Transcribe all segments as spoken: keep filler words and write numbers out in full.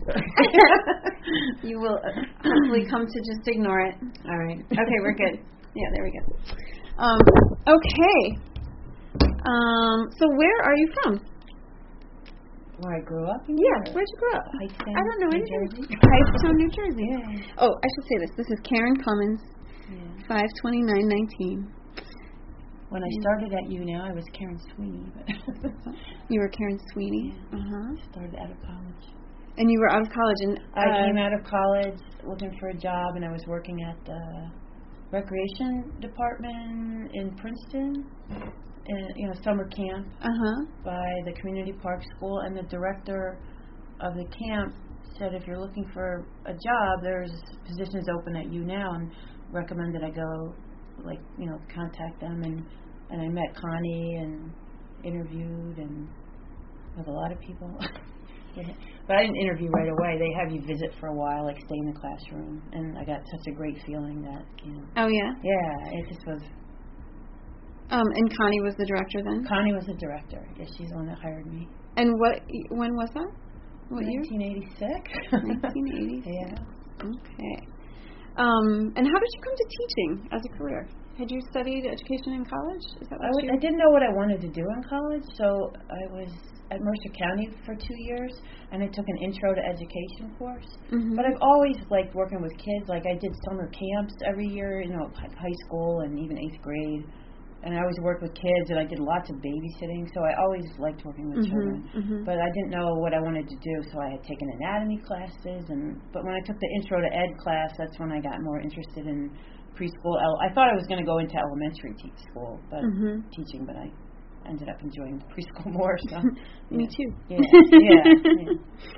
You will hopefully come to just ignore it. All right. Okay, we're good. Yeah, there we go. Um, okay. Um, so where are you from? Where I grew up? Yeah, where'd you grow up? Hightstown, I don't know New anything. Jersey. Hightstown, New Jersey. Yeah. Oh, I should say this. This is Karen Cummins, Yeah. five twenty-nine nineteen. When I started at U Now, I was Karen Sweeney. But You were Karen Sweeney. Yeah. Uh-huh. Started out of college. And you were out of college. And uh, I came out of college looking for a job, and I was working at the recreation department in Princeton, in, you know, summer camp Uh-huh. by the community park school. And the director of the camp said, if you're looking for a job, there's positions open at U Now, and recommended I go, like, you know, contact them. And, and I met Connie and interviewed and with a lot of people. Yeah. But I didn't interview right away. They have you visit for a while, like stay in the classroom. And I got such a great feeling that, you know. Oh, yeah? Yeah, it just was. Um, and Connie was the director then? Connie was the director. Yeah, she's the one that hired me. And what? When was that? What year? nineteen eighty-six. nineteen eighty-six. Yeah. Okay. Um, and how did you come to teaching as a career? Had you studied education in college? Is that what I, would, you... I didn't know what I wanted to do in college, so I was at Mercer County for two years, and I took an intro to education course. Mm-hmm. But I've always liked working with kids. Like, I did summer camps every year, you know, hi- high school and even eighth grade. And I always worked with kids, and I did lots of babysitting, so I always liked working with Mm-hmm, children. mm-hmm. But I didn't know what I wanted to do, so I had taken anatomy classes. And but when I took the intro to ed class, that's when I got more interested in preschool. I thought I was going to go into elementary te- school, but Mm-hmm. teaching, but I ended up enjoying preschool more. So Me yeah. too. Yeah, yeah. yeah.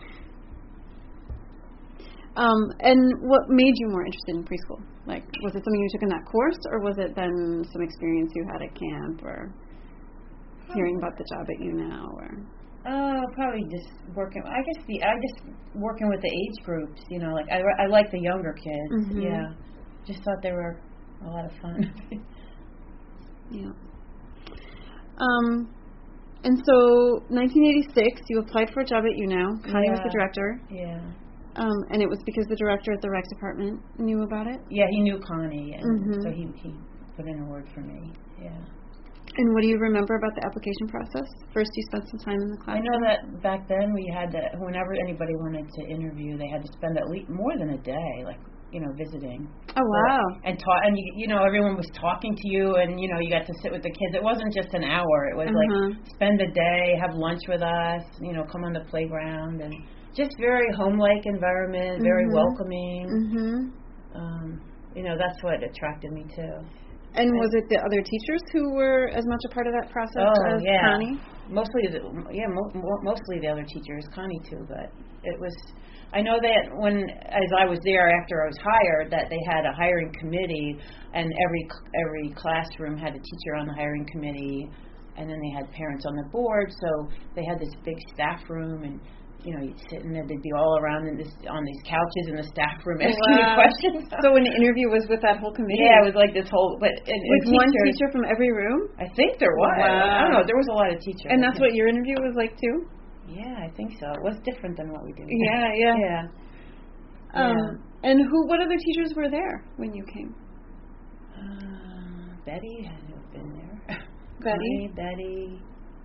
Um, and what made you more interested in preschool? Like, was it something you took in that course, or was it then some experience you had at camp, or hearing about the job at U Now, or? Oh, probably just working. I guess the I just working with the age groups. You know, like I I like the younger kids. Mm-hmm. Yeah, just thought they were a lot of fun. Yeah. Um, and so, nineteen eighty-six, you applied for a job at U Now. Connie Yeah. was the director. Yeah. Um, and it was because the director at the rec department knew about it. Yeah, he knew Connie, and Mm-hmm. so he he put in a word for me. Yeah. And what do you remember about the application process? First, you spent some time in the I classroom. know that back then we had to, whenever anybody wanted to interview, they had to spend at least more than a day, like, you know, visiting. Oh, wow. And talk, and you, you know, everyone was talking to you, and you know, you got to sit with the kids. It wasn't just an hour. It was Uh-huh. like spend a day, have lunch with us, you know, come on the playground, and just very home-like environment, very Mhm. welcoming. Mm-hmm. Um, you know, that's what attracted me too. And was it the other teachers who were as much a part of that process Oh, as yeah. Connie? Mostly, the, yeah, mo- mo- mostly the other teachers, Connie too. But it was, I know that when, as I was there after I was hired, that they had a hiring committee, and every every classroom had a teacher on the hiring committee, and then they had parents on the board. So they had this big staff room, and you know, you'd sit in there, they'd be all around in this on these couches in the staff room asking Wow. you questions. So an interview was with that whole committee? Yeah, it was like this whole, but and, With and one teachers, teacher from every room? I think there was. Wow. I don't know. There was a lot of teachers. And that's what your interview was like, too? Yeah, I think so. It was different than what we do. Yeah, yeah. Yeah. Um, Yeah. and who? What other teachers were there when you came? Uh, Betty had to have been there. Betty? Connie, Betty.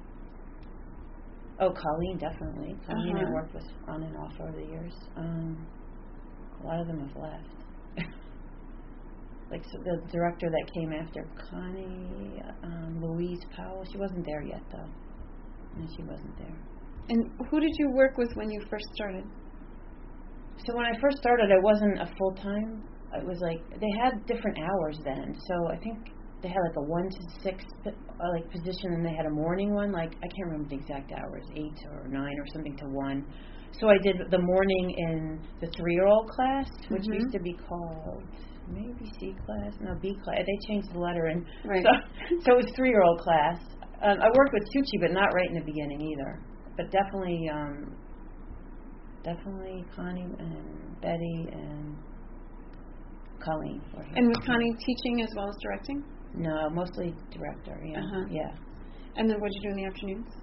Oh, Colleen, definitely. Colleen Uh-huh. I worked with on and off over the years. Um, a lot of them have left. Like so the director that came after Connie, um, Louise Powell, she wasn't there yet, though. No, she wasn't there. And who did you work with when you first started? So when I first started, I wasn't a full-time. It was like, they had different hours then. So I think they had like a one to six uh, like position, and they had a morning one. Like, I can't remember the exact hours, eight or nine or something to one. So I did the morning in the three-year-old class, which Mhm. used to be called maybe C class, no B class. They changed the letter, and Right. so, so it was three-year-old class. Um, I worked with Tucci, but not right in the beginning either. But definitely, um, definitely Connie and Betty and Colleen. were here. And was Connie teaching as well as directing? No, mostly director. Yeah, Uh-huh. yeah. And then what did you do in the afternoons?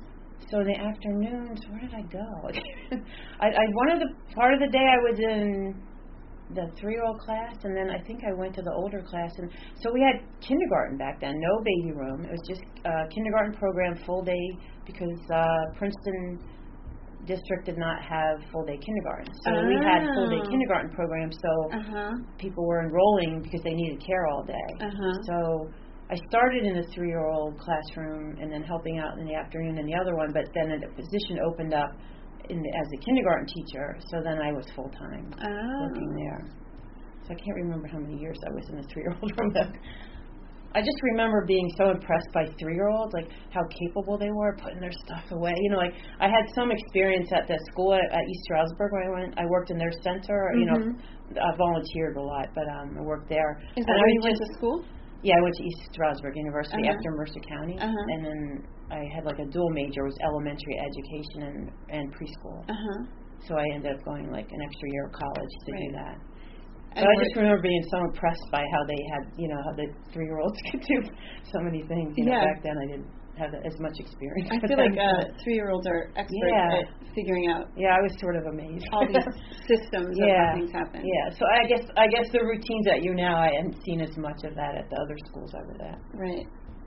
So in the afternoons, where did I go? I, I one of the part of the day I was in the three-year-old class, and then I think I went to the older class. And so we had kindergarten back then, no baby room. It was just uh, kindergarten program full day because uh, Princeton district did not have full day kindergarten. So oh. we had full day kindergarten programs. So uh-huh. people were enrolling because they needed care all day. Uh-huh. So I started in the three-year-old classroom and then helping out in the afternoon in the other one. But then a position opened up in the, as a kindergarten teacher, so then I was full-time oh. working there. So I can't remember how many years I was in the three-year-old room. I just remember being so impressed by three-year-olds, like how capable they were putting their stuff away. You know, like I had some experience at the school at, at East Stroudsburg where I went. I worked in their center. Mm-hmm. You know, I volunteered a lot, but um, I worked there. Is that where you went to school? Yeah, I went to East Stroudsburg University uh-huh. after Mercer County, uh-huh. and then I had like a dual major, was elementary education and, and preschool. Uh-huh. So I ended up going like an extra year of college to right. do that. And but I just remember being so impressed by how they had, you know, how the three-year-olds could do so many things. You know, yeah. back then I didn't have as much experience. I feel like uh, three-year-olds are experts yeah. at figuring out. Yeah, I was sort of amazed. all these systems yeah. of how things happen. Yeah, so I guess I guess the routines at U now, I hadn't seen as much of that at the other schools I was at. Right.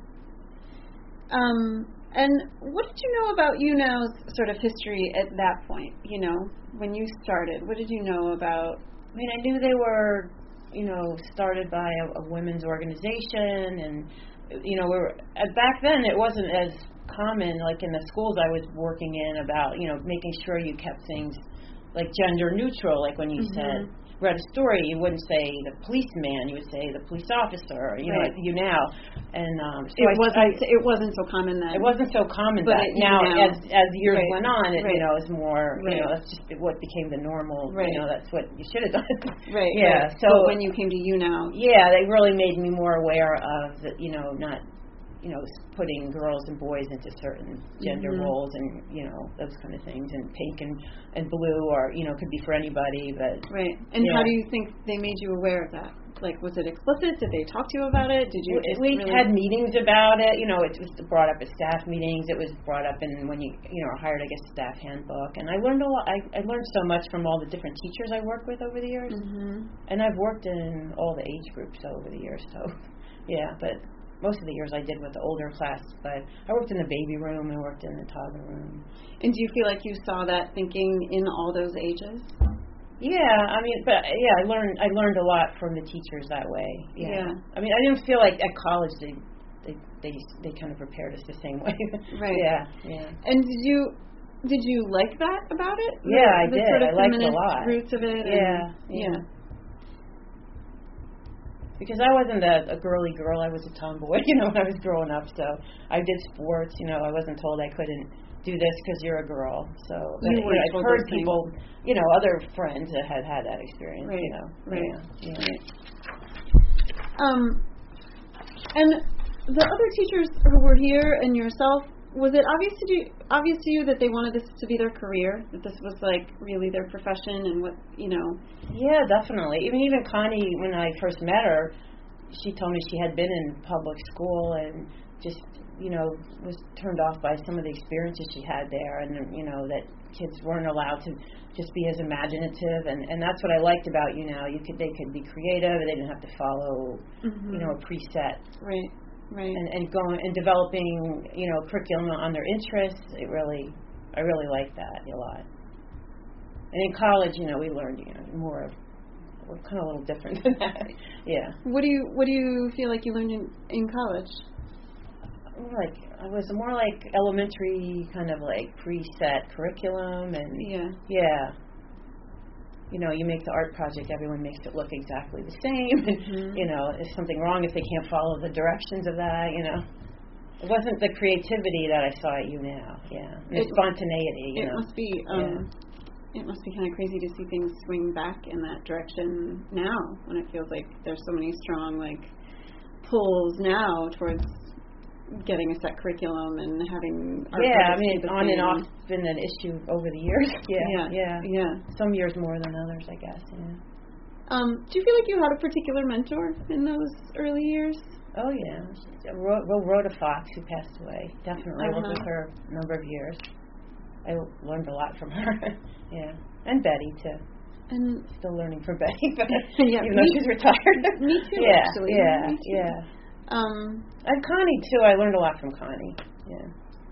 Um, and what did you know about U Now's sort of history at that point? You know, when you started, what did you know about? I mean, I knew they were, you know, started by a, a women's organization, and you know, we were uh, back then it wasn't as common like in the schools I was working in about, you know, making sure you kept things like gender neutral. Like when you mm-hmm. said read a story, you wouldn't say the policeman, you would say the police officer. You right. know, you now, and um, so it I, wasn't. I, it wasn't so common then. It wasn't so common but that it, now, now, as as years right. went on, it right. you know is more. Right. You know, that's just what became the normal. Right. You know, that's what you should have done. right. Yeah. Right. So but when you came to U Now, yeah, they really made me more aware of the, you know, not. you know, putting girls and boys into certain gender mm-hmm. roles and, you know, those kind of things. And pink and, and blue or, you know, could be for anybody. But right. And yeah. how do you think they made you aware of that? Like, was it explicit? Did they talk to you about it? Did you just We really had meetings about it. You know, it was brought up at staff meetings. It was brought up in when you, you know, hired, I guess, staff handbook. And I learned a lot. I, I learned so much from all the different teachers I worked with over the years. Mm-hmm. And I've worked in all the age groups over the years. So, yeah, but most of the years I did with the older class, but I worked in the baby room, I worked in the toddler room. And do you feel like you saw that thinking in all those ages? Yeah, I mean, but yeah, I learned I learned a lot from the teachers that way. Yeah. yeah. I mean, I didn't feel like at college they they they, they kind of prepared us the same way. Right. Yeah. Yeah. And did you did you like that about it? Yeah, the, I the did. Sort of I liked it a feminist lot. Roots of it. Yeah. And, yeah. yeah. Because I wasn't a, a girly girl, I was a tomboy, you know, when I was growing up. So I did sports, you know, I wasn't told I couldn't do this because you're a girl. So but, you you know, I've heard people, things. you know, other friends that had had that experience, right. you know. Right. Yeah. Right. Um, and the other teachers who were here and yourself, was it obvious to you, obvious to you that they wanted this to be their career, that this was like really their profession and what, you know? Yeah, definitely. Even even Connie, when I first met her, she told me she had been in public school and just, you know, was turned off by some of the experiences she had there, and, you know, that kids weren't allowed to just be as imaginative, and, and that's what I liked about, you know, you could they could be creative, they didn't have to follow, mm-hmm. you know, a preset. Right. Right. And, and going and developing, you know, curriculum on their interests. It really, I really liked that a lot. And in college, you know, we learned, you know, more of, we're kind of a little different than that. Yeah. What do you What do you feel like you learned in, in college? Like I was more like elementary, kind of like preset curriculum, and yeah, yeah. You know, you make the art project, everyone makes it look exactly the same. Mm-hmm. You know, is something wrong if they can't follow the directions of that, you know. It wasn't the creativity that I saw at U now, yeah. And it, the spontaneity, you it know. Must be, um, yeah. It must be kind of crazy to see things swing back in that direction now, when it feels like there's so many strong, like, pulls now towards getting a set curriculum and having art yeah, I mean, on same. and off been an issue over the years. Yeah, yeah, yeah, yeah. Some years more than others, I guess. Yeah. Um, do you feel like you had a particular mentor in those early years? Oh, yeah. She's, Ro- Ro- Rhoda Fox, who passed away. Definitely. Uh-huh. I worked with her a number of years. I learned a lot from her. Yeah. And Betty, too. And still learning from Betty, but yeah, even though she's retired. Me too, yeah, actually. Yeah, me too. yeah. Um, and Connie, too. I learned a lot from Connie. Yeah.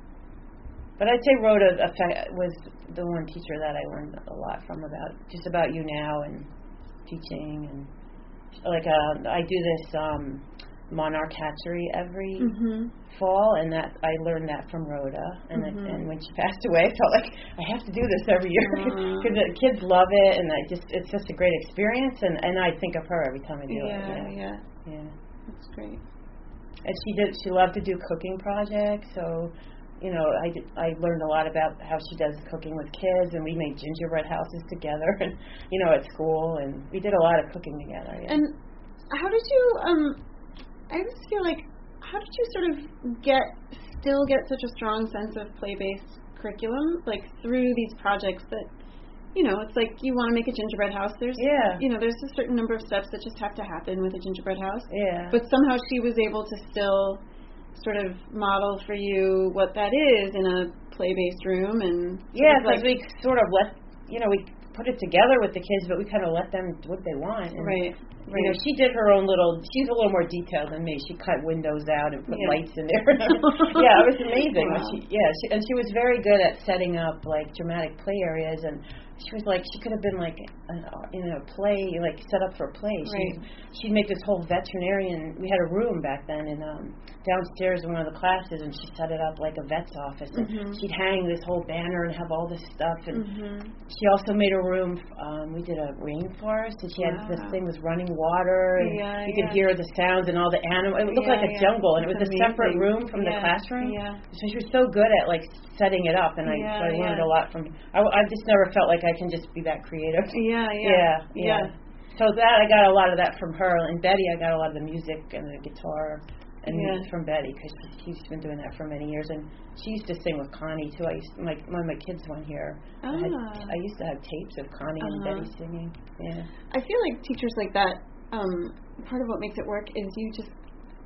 But I'd say Rhoda was the one teacher that I learned a lot from about, just about you now and teaching. And like uh, I do this um, Monarch Hatchery every mm-hmm. fall, and that I learned that from Rhoda. And mm-hmm. it, and when she passed away, I felt like I have to do this every year because the kids love it, and I just it's just a great experience. And, and I think of her every time I do yeah, it. Yeah, yeah, yeah. That's great. And she did. She loved to do cooking projects, so. You know, I, did, I learned a lot about how she does cooking with kids, and we made gingerbread houses together, and you know, at school, and we did a lot of cooking together. Yeah. And how did you? Um, I just feel like, how did you sort of get, still get such a strong sense of play-based curriculum, like through these projects that, you know, it's like you want to make a gingerbread house. There's, yeah. you know, there's a certain number of steps that just have to happen with a gingerbread house. Yeah. But somehow she was able to still sort of model for you what that is in a play-based room, and yeah, because like, we sort of let you know we put it together with the kids, but we kind of let them do what they want. And, right. You right. know, she did her own little. She's a little more detailed than me. She cut windows out and put yeah. lights in there. Yeah, it was amazing. Wow. When she, yeah, she, and she was very good at setting up like dramatic play areas, and she was like she could have been like an, in a play, like set up for a play. Right. She'd, she'd make this whole veterinarian. We had a room back then, and um, downstairs in one of the classes, and she set it up like a vet's office. And mm-hmm. she'd hang this whole banner and have all this stuff. And mm-hmm. she also made a room. Um, we did a rainforest, and she wow. had this thing with running water, and yeah, you could yeah. hear the sounds and all the animals. It looked yeah, like a yeah. jungle, and it was That's a separate amazing. room from yeah. the classroom. Yeah. So she was so good at like setting it up, and I, yeah, so I learned yeah. a lot from. I, I just never felt like I can just be that creative. Yeah, yeah, yeah, yeah, yeah. So that I got a lot of that from her, and Betty, I got a lot of the music and the guitar, and yeah. from Betty because she, she's been doing that for many years, and she used to sing with Connie too. I used to, like when my kids went here, ah. I, had, I used to have tapes of Connie uh-huh. and Betty singing. Yeah, I feel like teachers like that. Um, part of what makes it work is you just.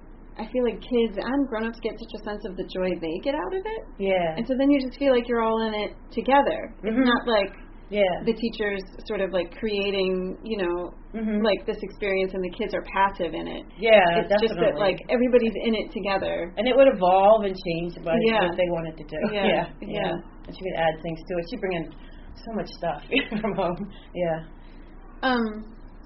I feel like kids and grown-ups get such a sense of the joy they get out of it. yeah. And so then you just feel like you're all in it together. Mm-hmm. It's not like yeah. the teachers sort of like creating, you know, mm-hmm. like this experience and the kids are passive in it. Yeah, it's definitely. just that like everybody's in it together. And it would evolve and change what, yeah. what they wanted to do. Yeah. Yeah, yeah. yeah. And she would add things to it. She'd bring in so much stuff from home. Yeah. Um,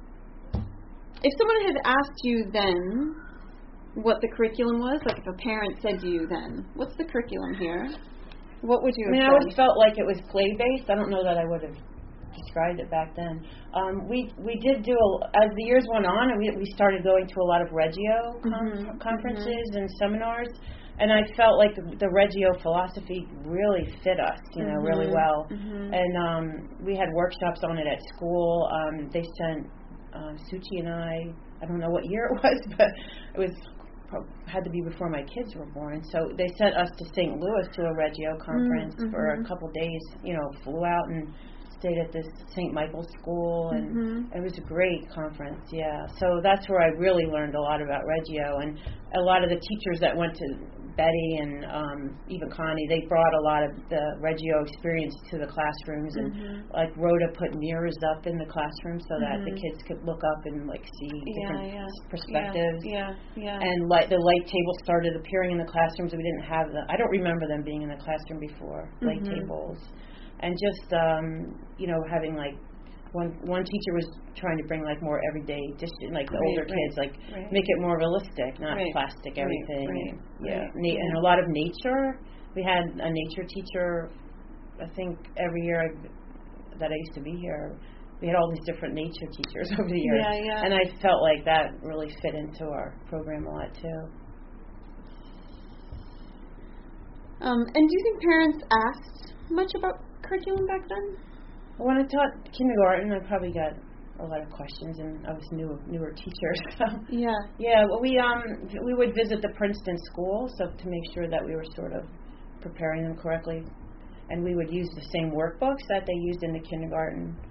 if someone had asked you then what the curriculum was, like if a parent said to you then, what's the curriculum here? What would you I mean, have I said? always felt like it was play-based. I don't know that I would have described it back then. Um, we we did do, a, as the years went on, and we, we started going to a lot of Reggio con- mm-hmm. conferences mm-hmm. and seminars, and I felt like the, the Reggio philosophy really fit us, you know, mm-hmm. really well. Mm-hmm. And um, we had workshops on it at school. Um, they sent uh, Suchi and I, I don't know what year it was, but it was had to be before my kids were born. So they sent us to Saint Louis to a Reggio conference mm-hmm. for a couple days. You know, flew out and stayed at this Saint Michael's school, and mm-hmm. it was a great conference. Yeah, so that's where I really learned a lot about Reggio, and a lot of the teachers that went to Betty and um, even Connie, they brought a lot of the Reggio experience to the classrooms, and mm-hmm. like Rhoda put mirrors up in the classroom so that mm-hmm. the kids could look up and like see different yeah, yeah. perspectives. Yeah, yeah. yeah. And like the light tables started appearing in the classrooms. We didn't have them. I don't remember them being in the classroom before. Mm-hmm. Light tables, and just um, you know having like. One one teacher was trying to bring like more everyday, just like the right, older right, kids, like right. make it more realistic, not right. plastic everything. Right, right, and, yeah, right, Na- yeah. and a lot of nature. We had a nature teacher. I think every year I, that I used to be here, we had all these different nature teachers over the years, yeah, yeah. and I felt like that really fit into our program a lot too. Um, and do you think parents asked much about curriculum back then? When I taught kindergarten, I probably got a lot of questions, and I was new, newer teacher. So yeah, yeah. Well, we um we would visit the Princeton school, so to make sure that we were sort of preparing them correctly, and we would use the same workbooks that they used in the kindergarten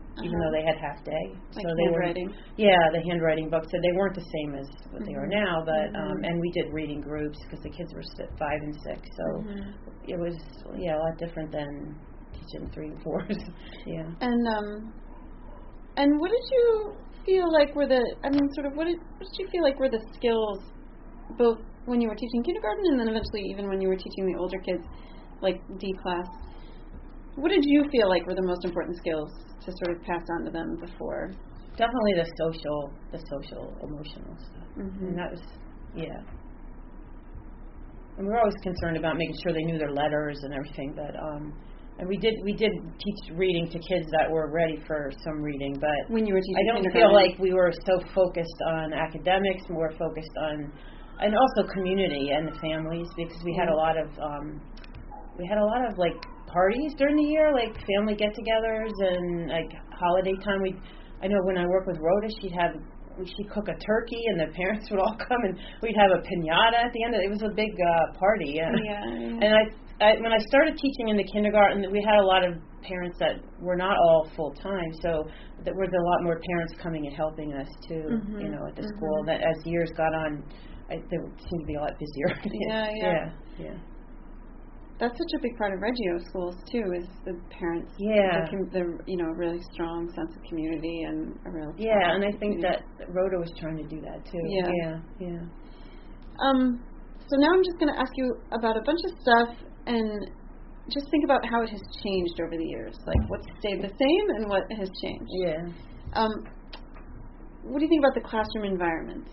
uh-huh. even though they had half day. Like so they handwriting. were, yeah, the handwriting books. So they weren't the same as what mm-hmm. they are now, but mm-hmm. um, and we did reading groups because the kids were five and six, so mm-hmm. it was yeah a lot different than teaching three and fours. yeah. And um, and what did you feel like were the? I mean, sort of what did what did you feel like were the skills, both when you were teaching kindergarten and then eventually even when you were teaching the older kids, like D class? What did you feel like were the most important skills to sort of pass on to them before? Definitely the social, the social, emotional stuff. Mm-hmm. And that was, yeah. And we were always concerned about making sure they knew their letters and everything. But um, and we did we did teach reading to kids that were ready for some reading. But when you were teaching, I don't feel like we were so focused on academics, more focused on, and also community and the families, because we had a lot of um, we had a lot of like. parties during the year, like family get-togethers and like holiday time. We, I know when I worked with Rhoda, she'd have she'd cook a turkey and the parents would all come and we'd have a piñata at the end of it. It was a big uh, party. And, yeah, yeah. and I, I, when I started teaching in the kindergarten, we had a lot of parents that were not all full time, so there was a lot more parents coming and helping us too. Mm-hmm. You know, at the mm-hmm. school. That as years got on, I, there seemed to be a lot busier. yeah, yeah, yeah, yeah. That's such a big part of Reggio schools too, is the parents. Yeah. The, the you know really strong sense of community and a real. Yeah, and I think that Rhoda was trying to do that too. Yeah. Yeah. Yeah. Um. So now I'm just going to ask you about a bunch of stuff and just think about how it has changed over the years. Like what stayed the same and what has changed. Yeah. Um. What do you think about the classroom environments?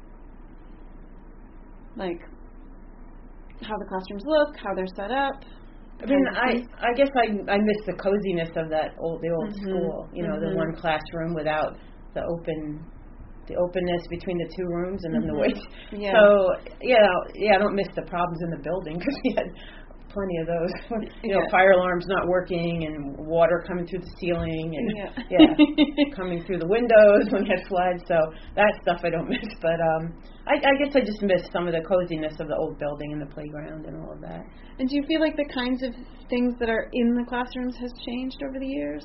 Like. How the classrooms look, how they're set up. I mean, I I guess I I miss the coziness of that old the old mm-hmm. school. You know, mm-hmm. the one classroom without the open the openness between the two rooms and then mm-hmm. the weight. Yeah. So yeah, yeah, I don't miss the problems in the building because we had plenty of those. you know, yeah. fire alarms not working and water coming through the ceiling and yeah, yeah coming through the windows when we had floods. So that stuff I don't miss, but um. I, I guess I just miss some of the coziness of the old building and the playground and all of that. And do you feel like the kinds of things that are in the classrooms has changed over the years?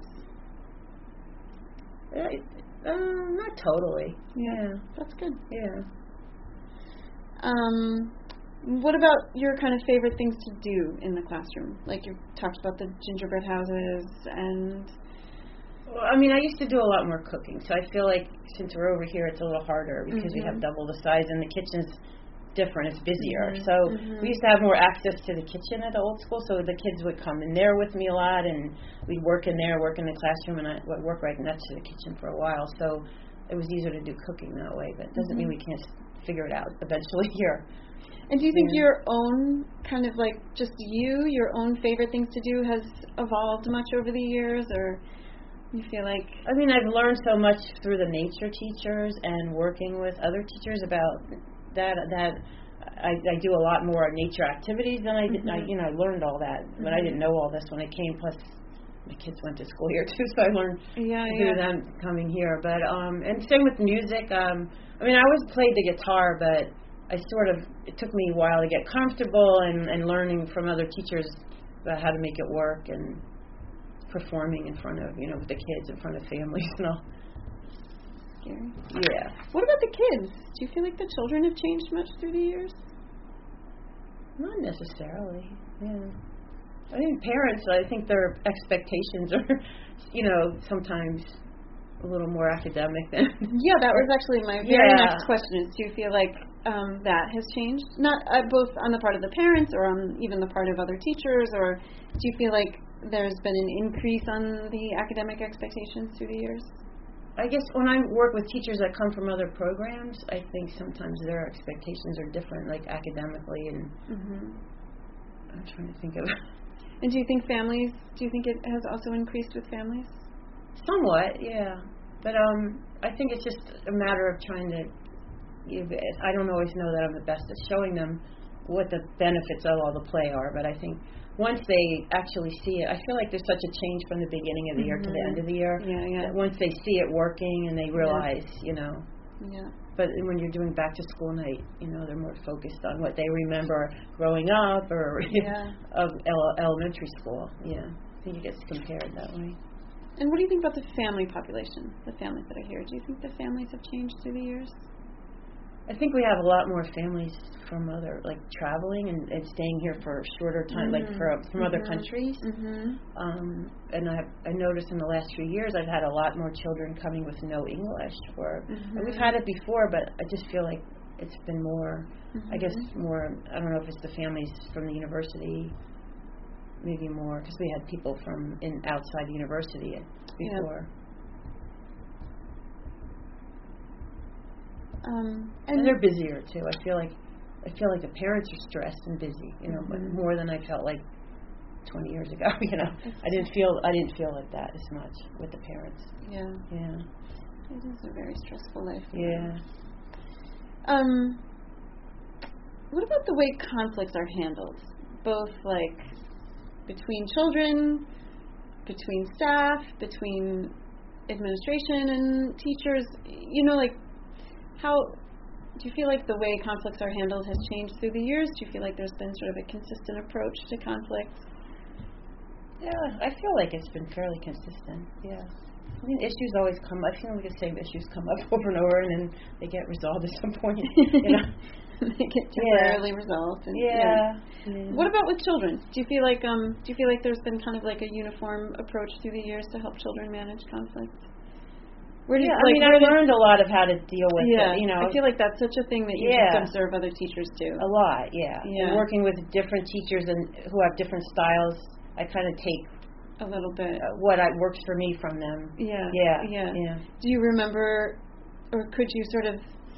Uh, not totally. Yeah, yeah. That's good. Yeah. Um, what about your kind of favorite things to do in the classroom? Like you talked about the gingerbread houses and... Well, I mean, I used to do a lot more cooking, so I feel like since we're over here, it's a little harder because mm-hmm. we have double the size and the kitchen's different. It's busier. Mm-hmm. So mm-hmm. we used to have more access to the kitchen at the old school, so the kids would come in there with me a lot, and we'd work in there, work in the classroom, and I would work right next to the kitchen for a while. So it was easier to do cooking that way, but it doesn't mm-hmm. mean we can't figure it out eventually here. And do you think yeah. your own kind of like just you, your own favorite things to do has evolved much over the years, or... You feel like... I mean, I've learned so much through the nature teachers and working with other teachers about that, that I, I do a lot more nature activities than I did. Mm-hmm. I, you know, I learned all that, mm-hmm. but I didn't know all this when I came. Plus, my kids went to school here, too, so I learned yeah, through yeah. them coming here. But, um, and same with music. Um, I mean, I always played the guitar, but I sort of, it took me a while to get comfortable and, and learning from other teachers about how to make it work and performing in front of, you know, with the kids, in front of families and all. Scary. Yeah. What about the kids? Do you feel like the children have changed much through the years? Not necessarily. Yeah. I think parents, I think their expectations are, you know, sometimes a little more academic than... Yeah, that was actually my very yeah. next question is, do you feel like um, that has changed? Not uh, both on the part of the parents or on even the part of other teachers, or do you feel like there's been an increase on the academic expectations through the years? I guess when I work with teachers that come from other programs, I think sometimes their expectations are different, like academically, and mm-hmm. I'm trying to think of it. And do you think families, do you think it has also increased with families? Somewhat, yeah. But um, I think it's just a matter of trying to, you know, I don't always know that I'm the best at showing them what the benefits of all the play are, but I think once they actually see it, I feel like there's such a change from the beginning of the mm-hmm. year to the end of the year. Yeah, yeah. That once they see it working and they realize, yeah. you know. Yeah. But when you're doing back to school night, you know, they're more focused on what they remember growing up or yeah. of ele- elementary school. Yeah. I think it gets compared that way. And what do you think about the family population, the families that are here? Do you think the families have changed through the years? I think we have a lot more families from other, like traveling and, and staying here for shorter time, mm-hmm. like for, from mm-hmm. other countries. Mm-hmm. Um, and I, I noticed in the last few years I've had a lot more children coming with no English. Or mm-hmm. and we've had it before, but I just feel like it's been more, mm-hmm. I guess more, I don't know if it's the families from the university, maybe more, because we had people from in outside the university before. Yeah. Um, and, and they're busier too. I feel like I feel like the parents are stressed and busy, you know, mm-hmm. more than I felt like twenty years ago. You know, I didn't feel I didn't feel like that as much with the parents. Yeah, yeah. It is a very stressful life. Yeah. Um, what about the way conflicts are handled, both like between children, between staff, between administration and teachers? You know, like. How do you feel like the way conflicts are handled has changed through the years? Do you feel like there's been sort of a consistent approach to conflict? Yeah, I feel like it's been fairly consistent. Yeah, I mean, issues always come. I feel like the same issues come up over and over, and then they get resolved at some point. You know, they get temporarily yeah. resolved. And, yeah. yeah. yeah. What about with children? Do you feel like um do you feel like there's been kind of like a uniform approach through the years to help children manage conflict? Where do yeah, you, I like, mean, I've learned a lot of how to deal with yeah, it, you know. I feel like that's such a thing that you yeah. just observe other teachers do. A lot, yeah. yeah. And working with different teachers and who have different styles, I kind of take a little bit uh, what I, works for me from them. Yeah, yeah, yeah, yeah. Do you remember, or could you sort of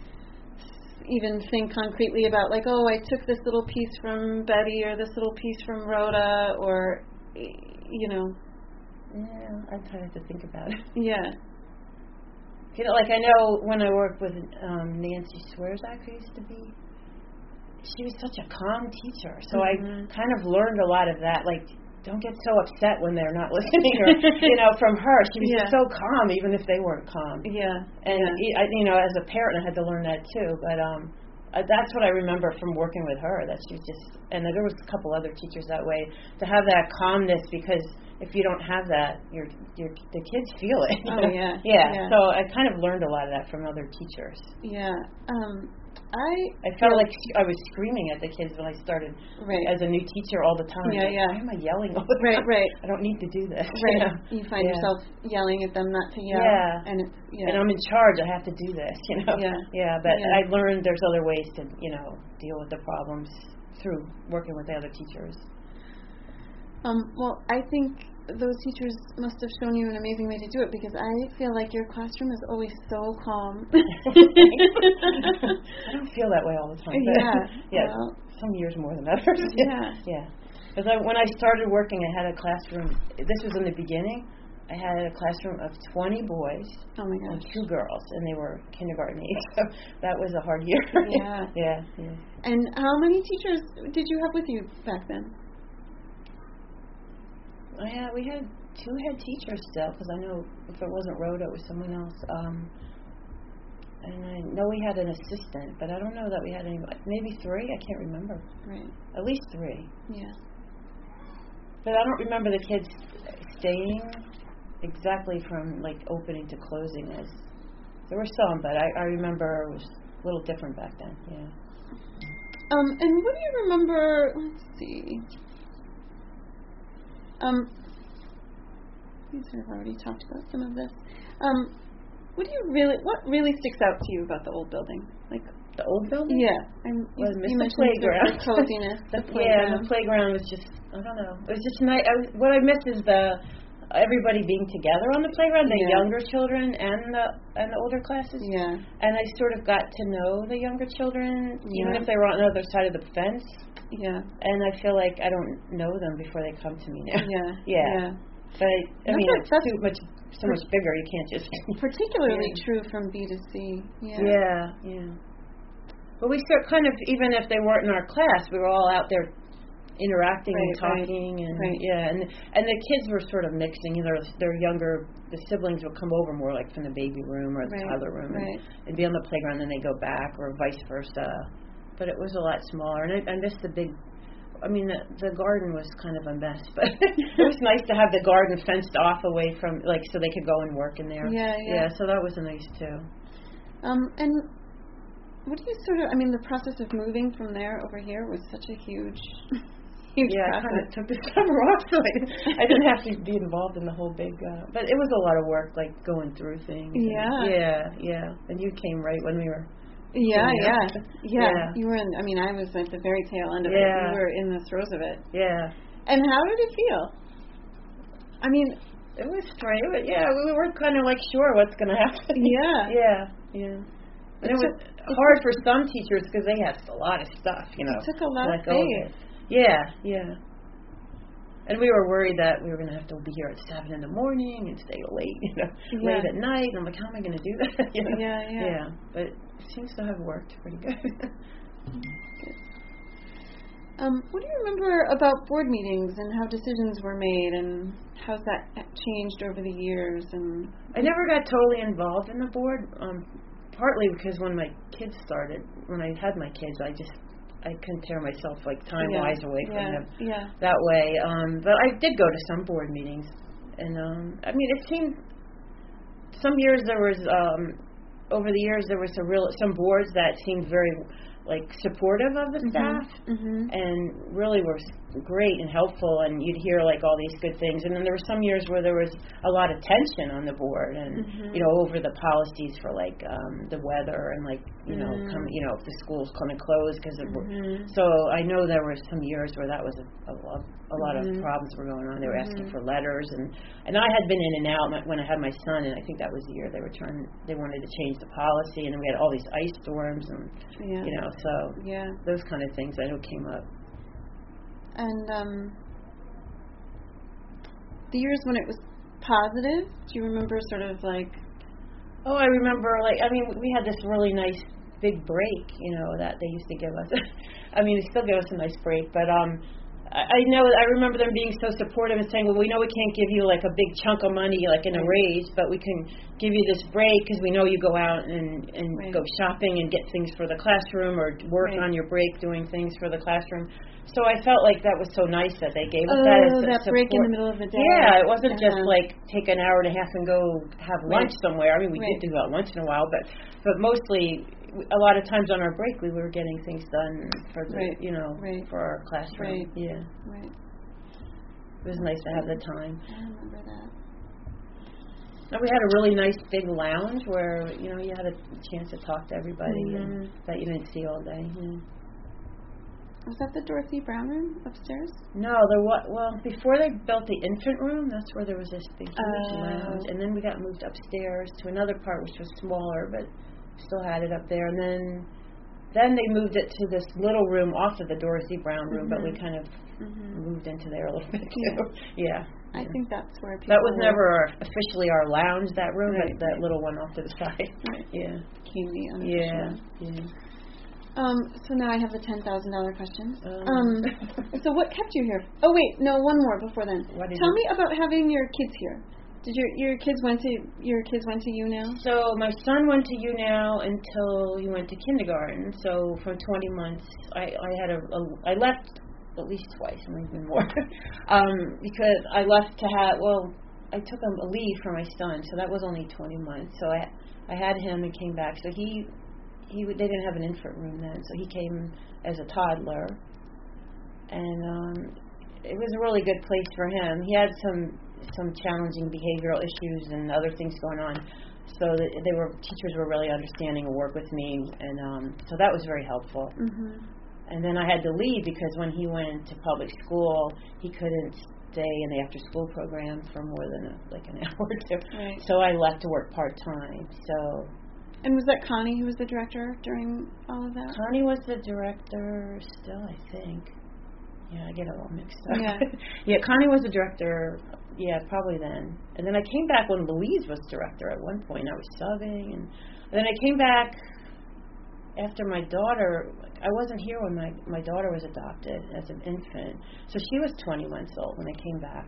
even think concretely about, like, oh, I took this little piece from Betty or this little piece from Rhoda, or, you know? Yeah, I try to think about it. Yeah. You know, like I know when I worked with um, Nancy Swearzak, who used to be, she was such a calm teacher. So mm-hmm. I kind of learned a lot of that. Like, don't get so upset when they're not listening, or you know, from her. She was yeah. just so calm, even if they weren't calm. Yeah. And yeah. I, you know, as a parent, I had to learn that too. But um, I, that's what I remember from working with her. That she was just, and there was a couple other teachers that way, to have that calmness, because if you don't have that, your your the kids feel it. Oh yeah. yeah. yeah. So I kind of learned a lot of that from other teachers. Yeah. Um, I I felt like I was screaming at the kids when I started right. as a new teacher all the time. Yeah, like, yeah. Why am I yelling all the right, time? Right, right. I don't need to do this. Right. You know? You find yeah. yourself yelling at them not to yell. Yeah. And it's yeah. And I'm in charge. I have to do this. You know. Yeah. Yeah. But yeah. I learned there's other ways to, you know, deal with the problems through working with the other teachers. Um. Well, I think those teachers must have shown you an amazing way to do it, because I feel like your classroom is always so calm. I don't feel that way all the time. Yeah. yeah. Well, some years more than others. Yeah. yeah. Because I, when I started working, I had a classroom. This was in the beginning. I had a classroom of twenty boys oh my and gosh. two girls, and they were kindergarten age. So that was a hard year. Yeah. yeah. Yeah. And how many teachers did you have with you back then? I had, we had two head teachers still, because I know if it wasn't Rhoda, it was someone else. Um, and I know we had an assistant, but I don't know that we had any. Maybe three. I can't remember. Right. At least three. Yeah. But I don't remember the kids staying exactly from like opening to closing. As there were some, but I, I remember it was a little different back then. Yeah. Um, and what do you remember? Let's see. Um, these have already talked about some of this. Um, what do you really? What really sticks out to you about the old building? Like the old building? Yeah, I'm, you, well, you the mentioned playground. The coziness. The the, playground. Yeah, the playground was just. I don't know. It was just nice. I was, what I missed is the everybody being together on the playground. The Yeah. younger children and the and the older classes. Yeah. And I sort of got to know the younger children, even Yeah. if they were on the other side of the fence. Yeah. And I feel like I don't know them before they come to me now. Yeah. Yeah. Yeah. But I, I That's mean, a- it's that's too much, so much bigger. You can't just. Particularly Yeah. true from B to C. Yeah. Yeah, yeah. But we start kind of, even if they weren't in our class, we were all out there interacting Right, and talking, right, and right. yeah, and and the kids were sort of mixing. You know, their younger, the siblings would come over more like from the baby room or the Right, toddler room, right. and, and be on the playground, and they go back, or vice versa. But it was a lot smaller, and I, I missed the big. I mean, the, the garden was kind of a mess, but it was nice to have the garden fenced off away from, like, so they could go and work in there. Yeah, yeah. Yeah, so that was nice, too. Um, and what do you sort of, I mean, the process of moving from there over here was such a huge, huge yeah, process. I kind of took the summer off, so I didn't, I didn't have to be involved in the whole big, uh, but it was a lot of work, like, going through things. Yeah. And, yeah, yeah. And you came right when we were... Yeah, yeah, yeah, yeah. You were in, I mean, I was at the very tail end of yeah. it. You were in the throes of it. Yeah. And how did it feel? I mean... It was strange. Yeah, we were kind of like sure what's going to happen. Yeah. yeah, yeah. And it, it was took, hard for some teachers because they had a lot of stuff, you know. It took a lot like of faith. Yeah, yeah. And we were worried that we were going to have to be here at seven in the morning and stay late, you know, yeah. late at night. And I'm like, how am I going to do that? you know? Yeah, yeah. Yeah, but it seems to have worked pretty good. um, what do you remember about board meetings and how decisions were made, and how's that changed over the years? And I never got totally involved in the board, um, partly because when my kids started, when I had my kids, I just I couldn't tear myself like time wise yeah. away from yeah. them yeah. that way. Um, but I did go to some board meetings, and um, I mean, it seemed some years there was um, over the years there was some real some boards that seemed very like supportive of the mm-hmm. staff mm-hmm. and really were great and helpful, and you'd hear like all these good things. And then there were some years where there was a lot of tension on the board, and mm-hmm. you know, over the policies for like um, the weather and like you know, mm-hmm. come, you know, if the school's going to close because of. Mm-hmm. So I know there were some years where that was a, a, a lot mm-hmm. of problems were going on. They were mm-hmm. asking for letters, and and I had been in and out when I had my son, and I think that was the year they were trying. They wanted to change the policy, and then we had all these ice storms, and yeah. you know, so yeah. those kind of things I know came up. And um, the years when it was positive, do you remember sort of like? Oh, I remember, like, I mean, we had this really nice big break, you know, that they used to give us. I mean, they still give us a nice break, but um, I, I know, I remember them being so supportive and saying, well, we know we can't give you like a big chunk of money, like in a raise, but we can give you this break because we know you go out and, and right. go shopping and get things for the classroom or work right. on your break doing things for the classroom. So I felt like that was so nice that they gave us oh, that as that support. break in the middle of the day. Yeah, it wasn't uh-huh. just like take an hour and a half and go have lunch right. somewhere. I mean, we right. did do that once in a while, but but mostly a lot of times on our break we were getting things done for the right. you know right. for our classroom. Right. Yeah, right. It was nice to have the time. I remember that. And we had a really nice big lounge where you know you had a chance to talk to everybody mm-hmm. and, that you didn't see all day. Yeah. Was that the Dorothy Brown room upstairs? No, there was, well, before they built the infant room, that's where there was this big huge uh, lounge. And then we got moved upstairs to another part which was smaller, but still had it up there. And then then they moved it to this little room off of the Dorothy Brown room, mm-hmm. but we kind of mm-hmm. moved into there a little bit too. Yeah. yeah. I yeah. think that's where people That was were. never our, officially our lounge, that room, right, but that right. little one off to the side. Right. Yeah. Became the unofficial. Yeah. Yeah. Um, so now I have the ten thousand dollar question. Um. Um, so what kept you here? Oh wait, no, one more before then. What did Tell you- me about having your kids here. Did your your kids went to your kids went to U now? So my son went to U now until he went to kindergarten. So for twenty months, I I had a, a I left at least twice, maybe even more, um, because I left to have well I took a, a leave for my son, so that was only twenty months. So I I had him and came back. So he. He they didn't have an infant room then, so he came as a toddler, and um, it was a really good place for him. He had some some challenging behavioral issues and other things going on, so that they were teachers were really understanding and work with me, and um, so that was very helpful. Mm-hmm. And then I had to leave because when he went to public school, he couldn't stay in the after school program for more than a, like an hour or two. Right. So I left to work part time. So. And was that Connie who was the director during all of that? Connie was the director still, I think. Yeah, I get it all mixed up. Yeah. yeah, Connie was the director, yeah, probably then. And then I came back when Louise was director at one point. I was subbing. And, and then I came back after my daughter. I wasn't here when my, my daughter was adopted as an infant. So she was twenty months old when I came back.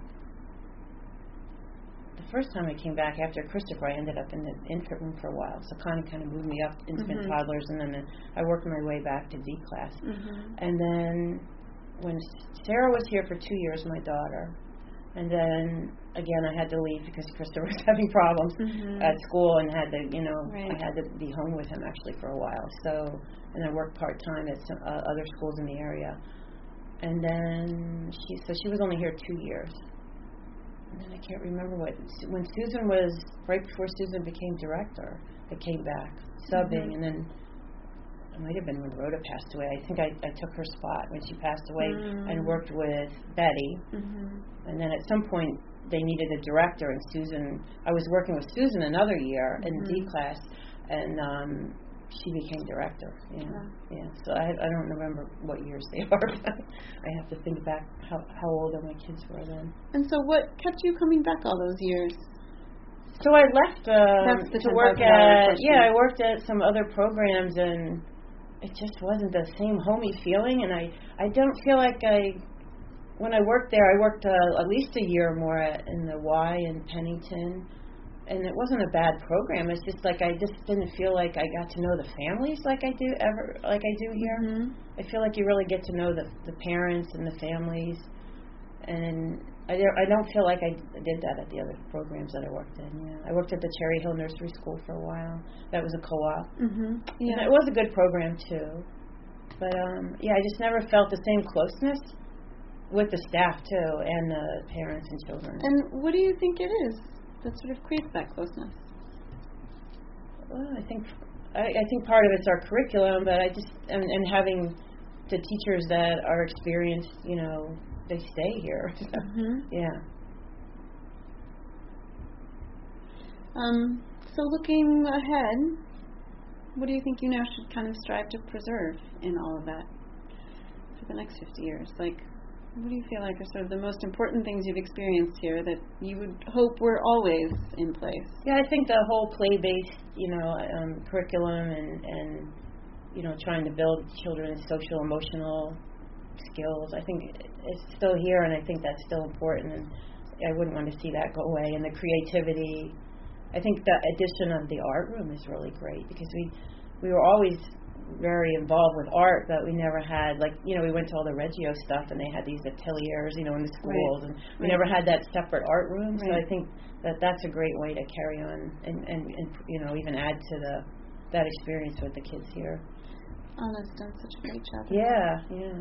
The first time I came back after Christopher, I ended up in the infant room for a while. So Connie kind of moved me up infant mm-hmm. toddlers, and then I worked my way back to D class. Mm-hmm. And then when Sarah was here for two years, my daughter, and then again I had to leave because Christopher was having problems mm-hmm. at school and had to, you know, right. I had to be home with him actually for a while. So, and I worked part time at some uh, other schools in the area, and then she, so she was only here two years. And then I can't remember what, when Susan was, right before Susan became director, I came back subbing, mm-hmm. and then it might have been when Rhoda passed away. I think I, I took her spot when she passed away mm-hmm. and worked with Betty. Mm-hmm. And then at some point they needed a director, and Susan, I was working with Susan another year mm-hmm. in D class, and um, she became director. Yeah, yeah. yeah. So I I don't remember what years they are. I have to think back how how old my kids were then. And so, what kept you coming back all those years? So I left um, to work at yeah I worked at some other programs, and it just wasn't the same homey feeling. And I I don't feel like I when I worked there I worked uh, at least a year or more at, in the Y in Pennington. And it wasn't a bad program. It's just like I just didn't feel like I got to know the families like I do ever like I do here. Mm-hmm. I feel like you really get to know the the parents and the families, and I I don't feel like I did that at the other programs that I worked in. Yeah, I worked at the Cherry Hill Nursery School for a while. That was a co-op. Mm-hmm. Yeah, and it was a good program too. But um, yeah, I just never felt the same closeness with the staff too, and the parents and children. And what do you think it is that sort of creates that closeness? Well, I think I, I think part of it's our curriculum, but I just and, and having the teachers that are experienced, you know, they stay here. Mm-hmm. Yeah. Um. So looking ahead, what do you think you now should kind of strive to preserve in all of that for the next fifty years? Like, what do you feel like are sort of the most important things you've experienced here that you would hope were always in place? Yeah, I think the whole play-based, you know, um, curriculum and, and, you know, trying to build children's social, emotional skills, I think it's still here, and I think that's still important, and I wouldn't want to see that go away. And the creativity, I think the addition of the art room is really great, because we, we were always very involved with art, but we never had, like, you know, we went to all the Reggio stuff, and they had these ateliers, you know, in the schools, right. and we right. never had that separate art room. Right. So I think that that's a great way to carry on and, and, and you know, even add to the that experience with the kids here. Anna's done such a great job. Yeah, yeah.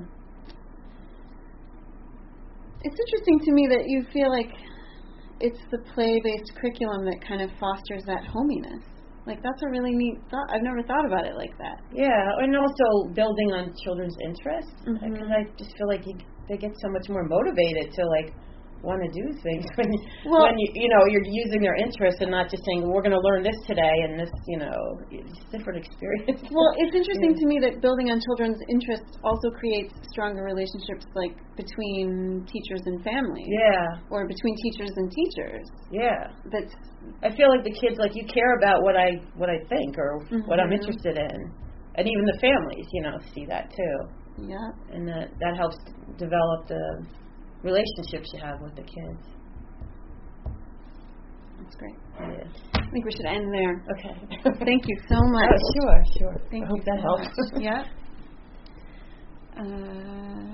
It's interesting to me that you feel like it's the play-based curriculum that kind of fosters that hominess. Like, that's a really neat thought. I've never thought about it like that. Yeah, and also building on children's interests. Because mm-hmm. I just feel like you, they get so much more motivated to, like, want to do things when, well, when you, you know, you're using their interests and not just saying, we're going to learn this today and this, you know, it's different experience. Well, it's interesting yeah. to me that building on children's interests also creates stronger relationships, like, between teachers and families. Yeah. Or between teachers and teachers. Yeah. That's. I feel like the kids, like, you care about what I what I think or mm-hmm. what I'm interested in. And even the families, you know, see that too. Yeah. And that, that helps develop the relationships you have with the kids. That's great. Yeah. I think we should end there. Okay. Thank you so much. Oh, sure, sure. Thank I you hope that so helps. Much. Yeah. Uh,